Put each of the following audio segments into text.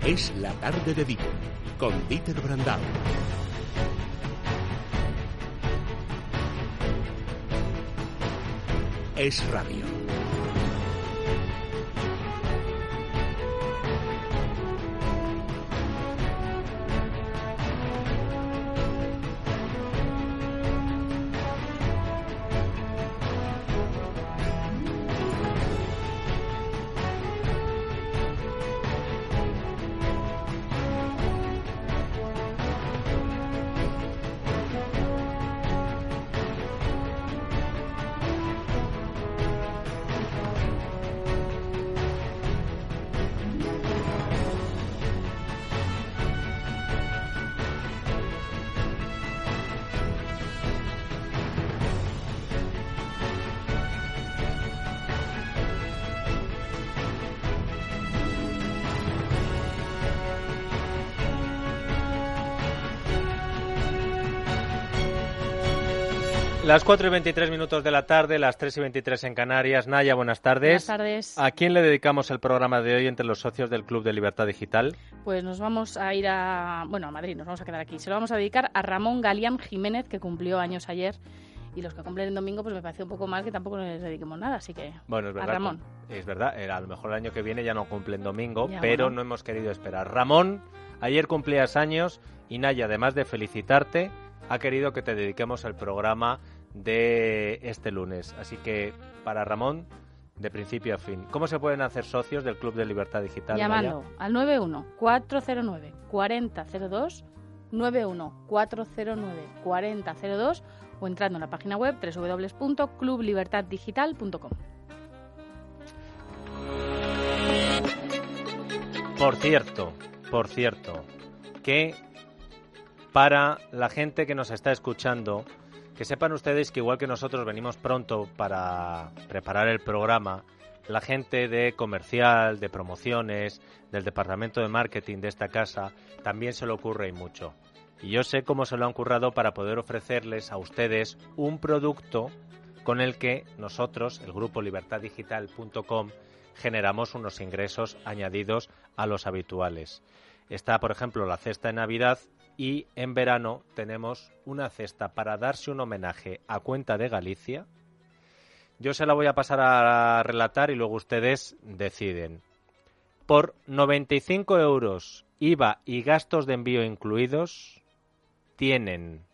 Es la tarde de Vigo, con Dieter Brandau. Es radio. Las 4:23 de la tarde, las 3:23 en Canarias. Naya, buenas tardes. Buenas tardes. ¿A quién le dedicamos el programa de hoy entre los socios del Club de Libertad Digital? Pues nos vamos a ir a Madrid, nos vamos a quedar aquí. Se lo vamos a dedicar a Ramón Galián Jiménez, que cumplió años ayer. Y los que cumplen el domingo, pues me parece un poco mal que tampoco les dediquemos nada, así que bueno, es verdad, a Ramón. Es verdad, a lo mejor el año que viene ya no cumplen domingo, ya, pero bueno, no hemos querido esperar. Ramón, ayer cumplías años y Naya, además de felicitarte, ha querido que te dediquemos el programa de este lunes. Así que, para Ramón, de principio a fin, ¿cómo se pueden hacer socios del Club de Libertad Digital? Llamando al 91-409-4002, 91-409-4002 o entrando en la página web www.clublibertaddigital.com. Por cierto, que para la gente que nos está escuchando, que sepan ustedes que igual que nosotros venimos pronto para preparar el programa, la gente de comercial, de promociones, del departamento de marketing de esta casa, también se le ocurre y mucho. Y yo sé cómo se lo han currado para poder ofrecerles a ustedes un producto con el que nosotros, el grupo libertaddigital.com, generamos unos ingresos añadidos a los habituales. Está, por ejemplo, la cesta de Navidad. Y en verano tenemos una cesta para darse un homenaje a Cuenta de Galicia. Yo se la voy a pasar a relatar y luego ustedes deciden. Por 95 euros, IVA y gastos de envío incluidos, tienen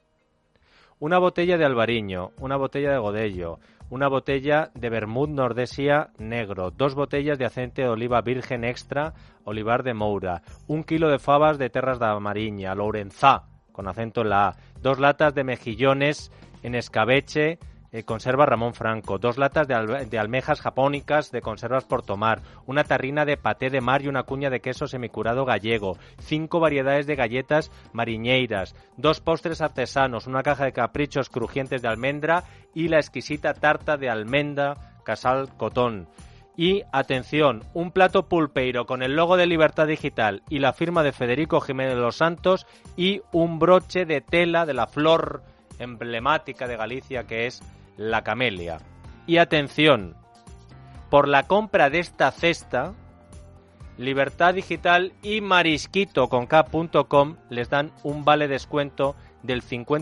una botella de Albariño, una botella de Godello, una botella de Vermut Nordesia negro, 2 botellas de aceite de oliva virgen extra Olivar de Moura, 1 kilo de fabas de Terras da Mariña, Lourenzá, con acento en la A, 2 latas de mejillones en escabeche, conserva Ramón Franco, 2 latas de almejas japónicas de conservas por tomar, una tarrina de paté de mar y una cuña de queso semicurado gallego, 5 variedades de galletas mariñeiras, 2 postres artesanos, una caja de caprichos crujientes de almendra y la exquisita tarta de almendra Casal Cotón. Y, atención, un plato pulpeiro con el logo de Libertad Digital y la firma de Federico Jiménez de los Santos y un broche de tela de la flor emblemática de Galicia que es la camelia. Y atención, por la compra de esta cesta, Libertad Digital y Marisquito con K.com les dan un vale descuento del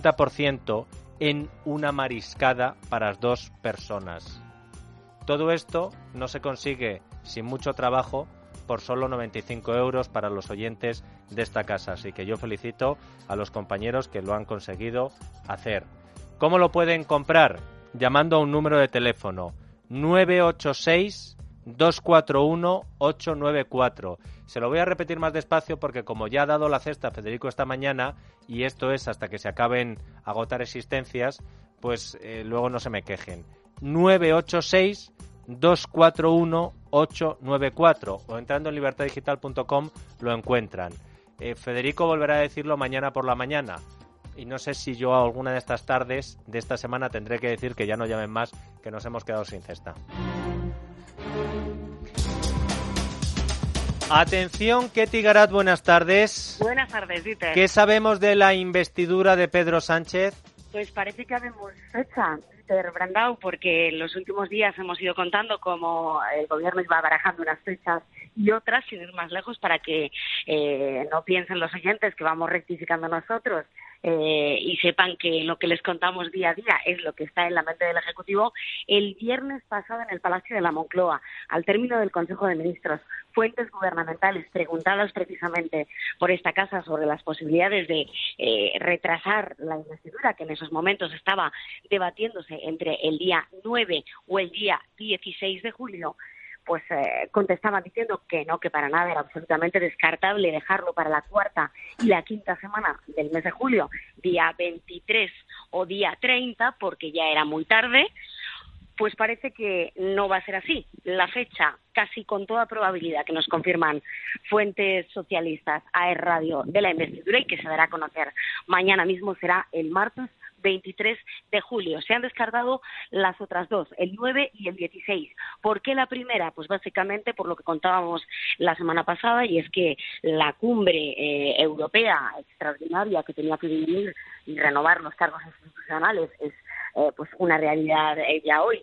50% en una mariscada para las 2 personas. Todo esto no se consigue sin mucho trabajo por solo 95 euros para los oyentes de esta casa. Así que yo felicito a los compañeros que lo han conseguido hacer. ¿Cómo lo pueden comprar? Llamando a un número de teléfono 986-241-894. Se lo voy a repetir más despacio porque como ya ha dado la cesta Federico esta mañana, y esto es hasta que se acaben agotar existencias, pues luego no se me quejen. 986-241-894 o entrando en libertaddigital.com lo encuentran. Federico volverá a decirlo mañana por la mañana y no sé si yo alguna de estas tardes de esta semana tendré que decir que ya no llamen más, que nos hemos quedado sin cesta. Atención, Ketty Garat, buenas tardes. Buenas tardes, Dieter. ¿Qué sabemos de la investidura de Pedro Sánchez? Pues parece que habemos fecha. Dieter Brandau, porque en los últimos días hemos ido contando cómo el gobierno iba barajando unas fechas y otras, sin ir más lejos, para que no piensen los oyentes que vamos rectificando nosotros y sepan que lo que les contamos día a día es lo que está en la mente del Ejecutivo. El viernes pasado en el Palacio de la Moncloa, al término del Consejo de Ministros, fuentes gubernamentales preguntadas precisamente por esta casa sobre las posibilidades de retrasar la investidura, que en esos momentos estaba debatiéndose entre el día 9 o el día 16 de julio, pues contestaban diciendo que no, que para nada era absolutamente descartable dejarlo para la cuarta y la quinta semana del mes de julio, día 23 o día 30, porque ya era muy tarde. Pues parece que no va a ser así. La fecha, casi con toda probabilidad, que nos confirman fuentes socialistas a Es Radio de la investidura y que se dará a conocer mañana mismo, será el martes 23 de julio. Se han descartado las otras dos, el 9 y el 16. ¿Por qué la primera? Pues básicamente por lo que contábamos la semana pasada, y es que la cumbre europea extraordinaria que tenía que dividir y renovar los cargos institucionales es pues una realidad ya hoy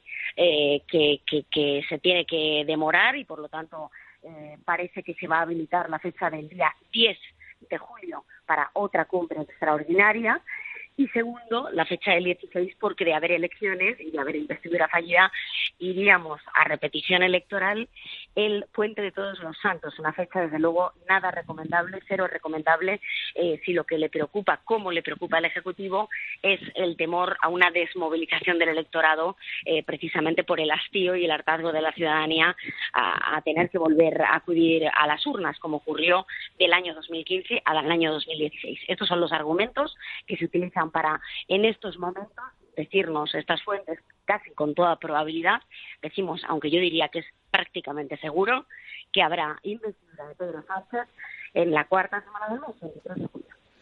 que se tiene que demorar, y por lo tanto parece que se va a habilitar la fecha del día 10 de julio para otra cumbre extraordinaria. Y segundo, la fecha del 16, porque de haber elecciones y de haber investidura fallida, iríamos a repetición electoral el Puente de Todos los Santos, una fecha desde luego nada recomendable, cero recomendable, si lo que le preocupa, como le preocupa al Ejecutivo, es el temor a una desmovilización del electorado, precisamente por el hastío y el hartazgo de la ciudadanía a tener que volver a acudir a las urnas, como ocurrió del año 2015 al año 2016. Estos son los argumentos que se utilizan para, en estos momentos, decirnos estas fuentes, casi con toda probabilidad, decimos, aunque yo diría que es prácticamente seguro, que habrá investidura de Pedro Sánchez en la cuarta semana del mes, el 23 de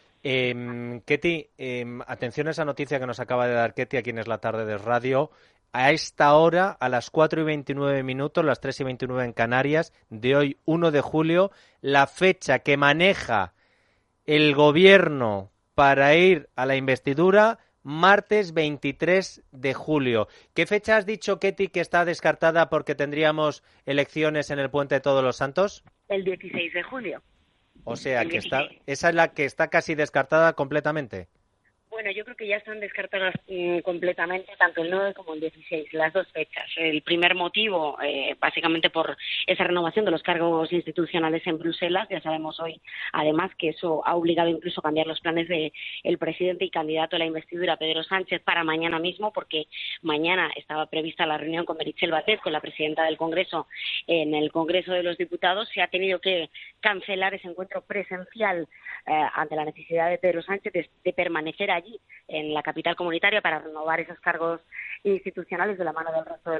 julio. Ketty, atención a esa noticia que nos acaba de dar Ketty aquí en Es la Tarde de Radio. A esta hora, a las 4:29, las 3:29 en Canarias, de hoy 1 de julio, la fecha que maneja el gobierno para ir a la investidura, martes 23 de julio. ¿Qué fecha has dicho, Ketty, que está descartada porque tendríamos elecciones en el Puente de Todos los Santos? El 16 de julio. O sea, que esa es la que está casi descartada completamente. Bueno, yo creo que ya están descartadas completamente tanto el 9 como el 16, las dos fechas. El primer motivo, básicamente por esa renovación de los cargos institucionales en Bruselas. Ya sabemos hoy, además, que eso ha obligado incluso a cambiar los planes del presidente y candidato a la investidura, Pedro Sánchez, para mañana mismo, porque mañana estaba prevista la reunión con Meritxell Batet, con la presidenta del Congreso, en el Congreso de los Diputados. Se ha tenido que cancelar ese encuentro presencial ante la necesidad de Pedro Sánchez de permanecer allí en la capital comunitaria para renovar esos cargos institucionales de la mano del resto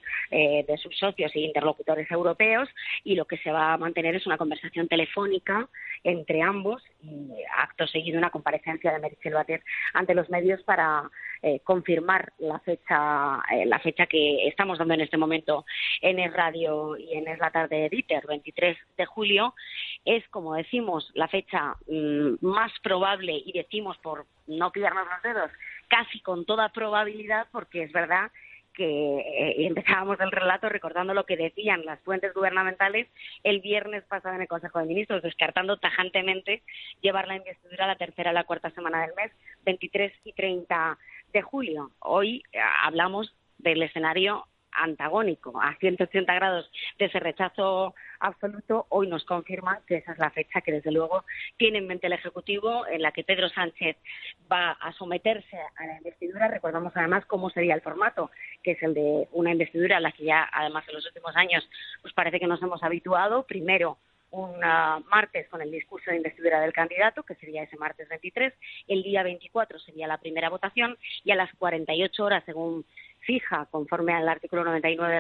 de sus socios e interlocutores europeos, y lo que se va a mantener es una conversación telefónica entre ambos y acto seguido una comparecencia de Meritxell Batet ante los medios para confirmar la fecha que estamos dando en este momento en Es Radio y en Es la Tarde de Dieter, 23 de julio. Es, como decimos, la fecha más probable, y decimos por no pillarnos los dedos, casi con toda probabilidad, porque es verdad que empezábamos el relato recordando lo que decían las fuentes gubernamentales el viernes pasado en el Consejo de Ministros, descartando tajantemente llevar la investidura a la tercera o la cuarta semana del mes, 23 y 30 de julio. Hoy hablamos del escenario antagónico, a 180 grados de ese rechazo absoluto. Hoy nos confirman que esa es la fecha que desde luego tiene en mente el Ejecutivo, en la que Pedro Sánchez va a someterse a la investidura. Recordamos además cómo sería el formato, que es el de una investidura a la que ya además en los últimos años pues parece que nos hemos habituado. Primero un martes con el discurso de investidura del candidato, que sería ese martes 23, el día 24 sería la primera votación, y a las 48 horas, según fija, conforme al artículo 99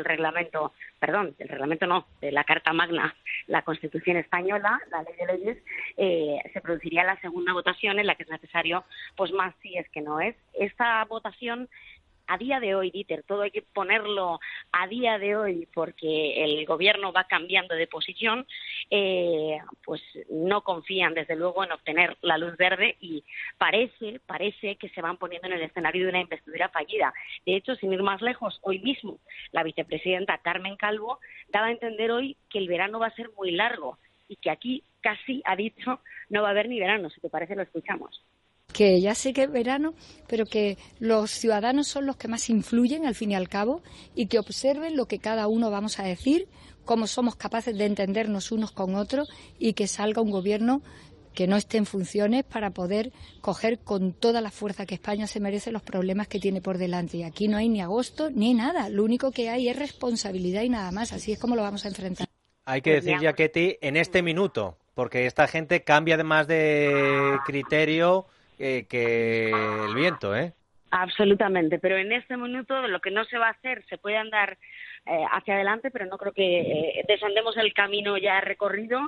de la Carta Magna, la Constitución española, la Ley de Leyes, se produciría la segunda votación, en la que es necesario, pues más sí es que no es. Esta votación a día de hoy, Dieter, todo hay que ponerlo a día de hoy porque el gobierno va cambiando de posición, pues no confían desde luego en obtener la luz verde y parece que se van poniendo en el escenario de una investidura fallida. De hecho, sin ir más lejos, hoy mismo la vicepresidenta Carmen Calvo daba a entender hoy que el verano va a ser muy largo y que aquí casi ha dicho no va a haber ni verano. Si te parece, lo escuchamos. Que ya sé que es verano, pero que los ciudadanos son los que más influyen al fin y al cabo y que observen lo que cada uno vamos a decir, cómo somos capaces de entendernos unos con otros y que salga un gobierno que no esté en funciones para poder coger con toda la fuerza que España se merece los problemas que tiene por delante. Y aquí no hay ni agosto ni nada, lo único que hay es responsabilidad y nada más, así es como lo vamos a enfrentar. Hay que decir, ya, Ketty, en este minuto, porque esta gente cambia además de criterio que el viento, ¿eh? Absolutamente, pero en este minuto lo que no se va a hacer, se puede andar hacia adelante, pero no creo que desandemos el camino ya recorrido.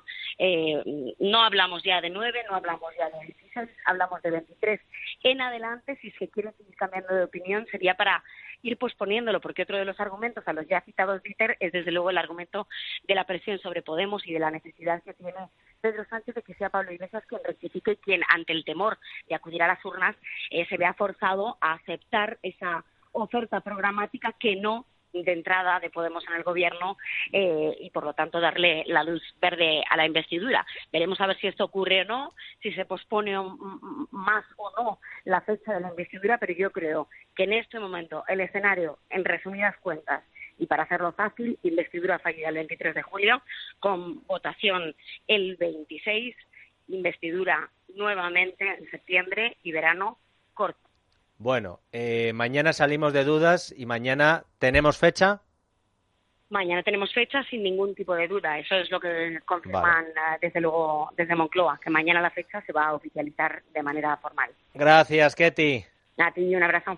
No hablamos ya de 9, no hablamos ya de 16, hablamos de 23 en adelante. Si se quiere seguir cambiando de opinión sería para ir posponiéndolo, porque otro de los argumentos a los ya citados, Dieter, es desde luego el argumento de la presión sobre Podemos y de la necesidad que tiene Pedro Sánchez de que sea Pablo Iglesias quien rectifique y quien, ante el temor de acudir a las urnas, se vea forzado a aceptar esa oferta programática que no de entrada de Podemos en el gobierno y por lo tanto darle la luz verde a la investidura. Veremos a ver si esto ocurre o no, si se pospone más o no la fecha de la investidura, pero yo creo que en este momento el escenario, en resumidas cuentas, y para hacerlo fácil, investidura fallida el 23 de julio, con votación el 26, investidura nuevamente en septiembre y verano corto. Bueno, mañana salimos de dudas y mañana tenemos fecha. Mañana tenemos fecha sin ningún tipo de duda. Eso es lo que confirman desde luego desde Moncloa, que mañana la fecha se va a oficializar de manera formal. Gracias, Ketty. A ti un abrazo.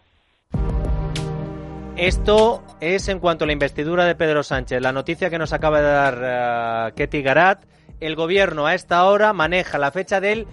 Esto es en cuanto a la investidura de Pedro Sánchez. La noticia que nos acaba de dar Ketty Garat. El gobierno a esta hora maneja la fecha del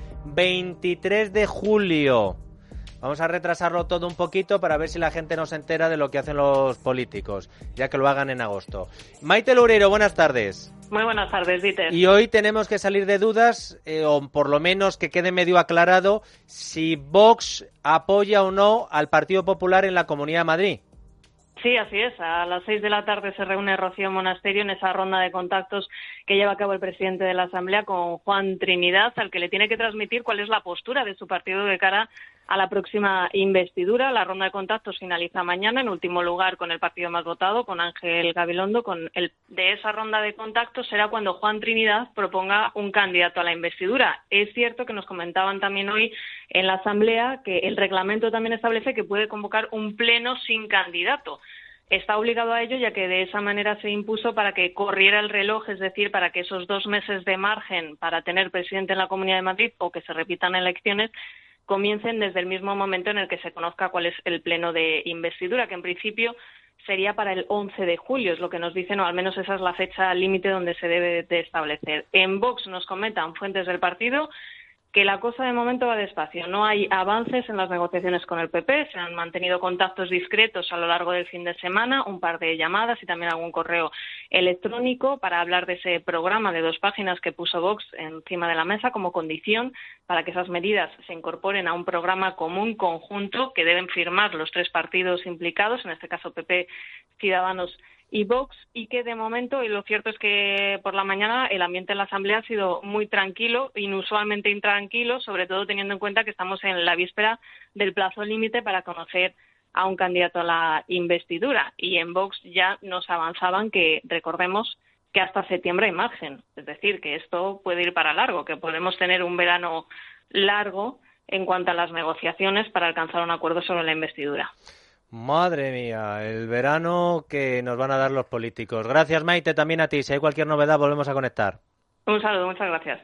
23 de julio. Vamos a retrasarlo todo un poquito para ver si la gente no se entera de lo que hacen los políticos, ya que lo hagan en agosto. Maite Loureiro, buenas tardes. Muy buenas tardes, Dieter. Y hoy tenemos que salir de dudas, o por lo menos que quede medio aclarado, si Vox apoya o no al Partido Popular en la Comunidad de Madrid. Sí, así es. A las 6 de la tarde se reúne Rocío Monasterio en esa ronda de contactos que lleva a cabo el presidente de la Asamblea con Juan Trinidad, al que le tiene que transmitir cuál es la postura de su partido de cara a la próxima investidura. La ronda de contactos finaliza mañana, en último lugar con el partido más votado, con Ángel Gabilondo. De esa ronda de contactos será cuando Juan Trinidad proponga un candidato a la investidura. Es cierto que nos comentaban también hoy en la Asamblea que el reglamento también establece que puede convocar un pleno sin candidato. Está obligado a ello, ya que de esa manera se impuso para que corriera el reloj, es decir, para que esos 2 meses de margen para tener presidente en la Comunidad de Madrid o que se repitan elecciones comiencen desde el mismo momento en el que se conozca cuál es el pleno de investidura, que en principio sería para el 11 de julio, es lo que nos dicen, o al menos esa es la fecha límite donde se debe de establecer. En Vox nos comentan fuentes del partido que la cosa de momento va despacio. No hay avances en las negociaciones con el PP, se han mantenido contactos discretos a lo largo del fin de semana, un par de llamadas y también algún correo electrónico para hablar de ese programa de 2 páginas que puso Vox encima de la mesa como condición para que esas medidas se incorporen a un programa común conjunto que deben firmar los 3 partidos implicados, en este caso PP, Ciudadanos y Vox, y que de momento, y lo cierto es que por la mañana el ambiente en la Asamblea ha sido muy tranquilo, inusualmente intranquilo, sobre todo teniendo en cuenta que estamos en la víspera del plazo límite para conocer a un candidato a la investidura. Y en Vox ya nos avanzaban que, recordemos, que hasta septiembre hay margen. Es decir, que esto puede ir para largo, que podemos tener un verano largo en cuanto a las negociaciones para alcanzar un acuerdo sobre la investidura. Madre mía, el verano que nos van a dar los políticos. Gracias, Maite, también a ti. Si hay cualquier novedad, volvemos a conectar. Un saludo, muchas gracias.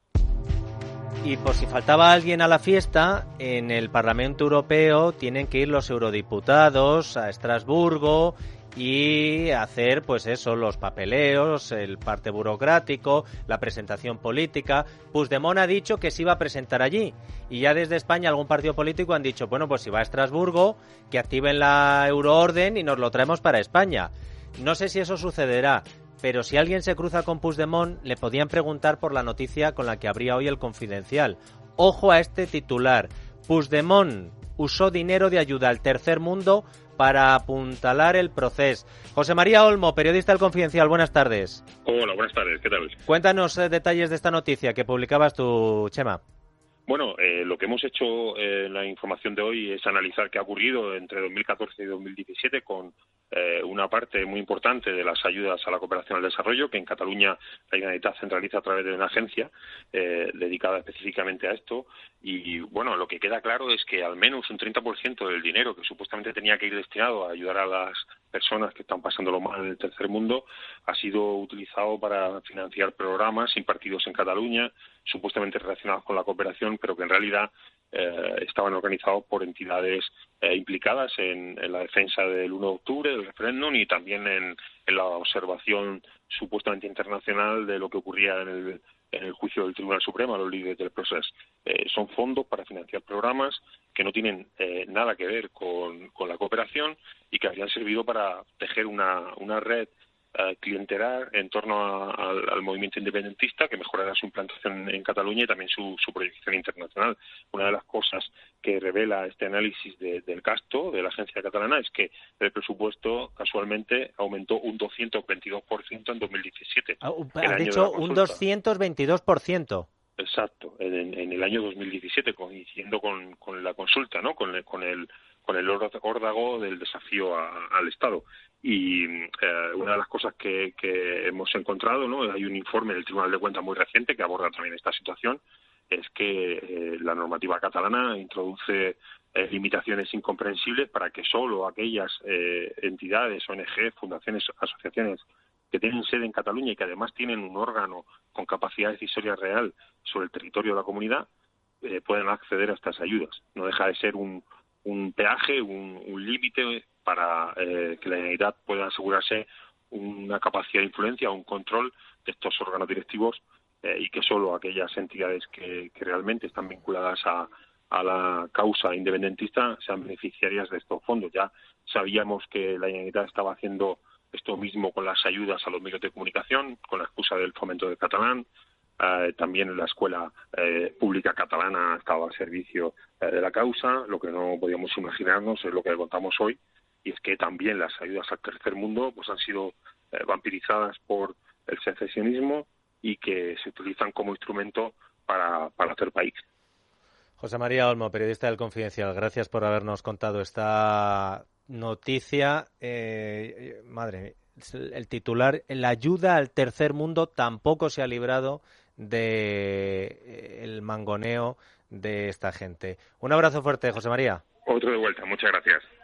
Y por si faltaba alguien a la fiesta, en el Parlamento Europeo tienen que ir los eurodiputados a Estrasburgo y hacer, pues eso, los papeleos, el parte burocrático, la presentación política. Puigdemont ha dicho que se iba a presentar allí y ya desde España algún partido político han dicho, bueno, pues si va a Estrasburgo, que activen la euroorden y nos lo traemos para España. No sé si eso sucederá, pero si alguien se cruza con Puigdemont, le podían preguntar por la noticia con la que abría hoy El Confidencial. Ojo a este titular. Puigdemont usó dinero de ayuda al tercer mundo para apuntalar el proceso. José María Olmo, periodista del Confidencial, buenas tardes. Hola, buenas tardes, ¿qué tal? Cuéntanos detalles de esta noticia que publicabas tú, Chema. Bueno, lo que hemos hecho en la información de hoy es analizar qué ha ocurrido entre 2014 y 2017 con una parte muy importante de las ayudas a la cooperación al desarrollo, que en Cataluña la Generalitat centraliza a través de una agencia dedicada específicamente a esto. Y, bueno, lo que queda claro es que al menos un 30% del dinero que supuestamente tenía que ir destinado a ayudar a las personas que están pasándolo mal en el tercer mundo ha sido utilizado para financiar programas impartidos en Cataluña, supuestamente relacionados con la cooperación, pero que en realidad estaban organizados por entidades implicadas en la defensa del 1 de octubre, del referéndum, y también en la observación supuestamente internacional de lo que ocurría en el juicio del Tribunal Supremo a los líderes del proceso. Son fondos para financiar programas que no tienen nada que ver con la cooperación y que habrían servido para tejer una red clientelar en torno al movimiento independentista que mejorará su implantación en Cataluña y también su proyección internacional. Una de las cosas que revela este análisis del Casto, de la agencia catalana, es que el presupuesto casualmente aumentó un 222% en 2017. Has dicho un 222%. Exacto, en el año 2017, coincidiendo con la consulta, ¿no? Con el órdago del desafío al Estado. Y una de las cosas que hemos encontrado, ¿no? Hay un informe del Tribunal de Cuentas muy reciente que aborda también esta situación, es que la normativa catalana introduce limitaciones incomprensibles para que solo aquellas entidades, ONG, fundaciones, asociaciones que tienen sede en Cataluña y que además tienen un órgano con capacidad decisoria real sobre el territorio de la comunidad puedan acceder a estas ayudas. No deja de ser un peaje, un límite para que la Generalitat pueda asegurarse una capacidad de influencia, un control de estos órganos directivos y que solo aquellas entidades que realmente están vinculadas a la causa independentista sean beneficiarias de estos fondos. Ya sabíamos que la Generalitat estaba haciendo esto mismo con las ayudas a los medios de comunicación, con la excusa del fomento del catalán. También la escuela pública catalana estaba al servicio de la causa. Lo que no podíamos imaginarnos es lo que contamos hoy, y es que también las ayudas al tercer mundo pues han sido vampirizadas por el secesionismo y que se utilizan como instrumento para hacer país. José María Olmo, periodista del Confidencial, gracias por habernos contado esta noticia. Madre mía, el titular, la ayuda al tercer mundo tampoco se ha librado del mangoneo de esta gente. Un abrazo fuerte, José María. Otro de vuelta, muchas gracias.